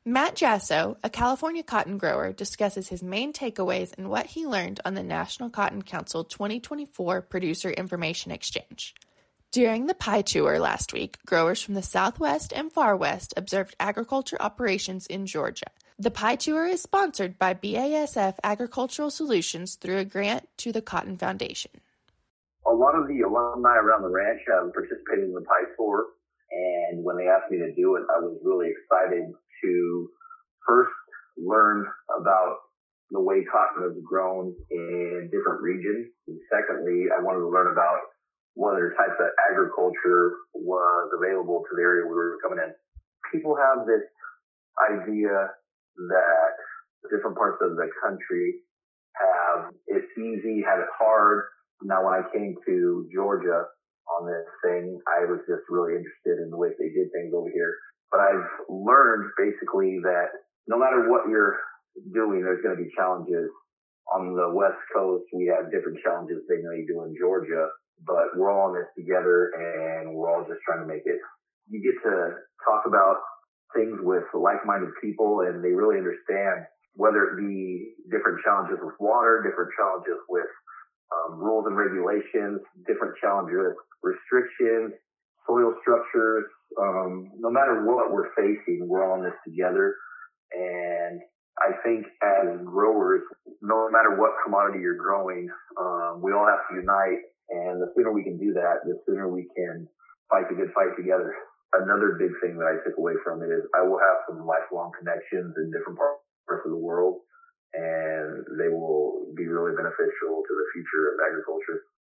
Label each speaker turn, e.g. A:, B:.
A: Matt Jasso, a California cotton grower, discusses his main takeaways and what he learned on the National Cotton Council 2024 Producer Information Exchange. During the PIE Tour last week, growers from the Southwest and Far West observed agriculture operations in Georgia. The PIE Tour is sponsored by BASF Agricultural Solutions through a grant to the Cotton Foundation.
B: A lot of the alumni around the ranch have participated in the PIE Tour, and when they asked me to do it, I was really excited to first learn about the way cotton is grown in different regions. And secondly, I wanted to learn about what other types of agriculture was available to the area we were coming in. People have this idea that different parts of the country have it easy, have it hard. Now, when I came to Georgia on this thing, I was just really interested in the way they did things over here. But I've learned basically that no matter what you're doing, there's going to be challenges. On the West Coast, we have different challenges they may do in Georgia, but we're all in this together and we're all just trying to make it. You get to talk about things with like-minded people and they really understand, whether it be different challenges with water, different challenges with rules and regulations, different challenges, restrictions, soil structures. No matter what we're facing, we're all in this together. And I think as growers, no matter what commodity you're growing, we all have to unite. And the sooner we can do that, the sooner we can fight the good fight together. Another big thing that I took away from it is I will have some lifelong connections in different parts of the world, and they will be really beneficial to the future of agriculture.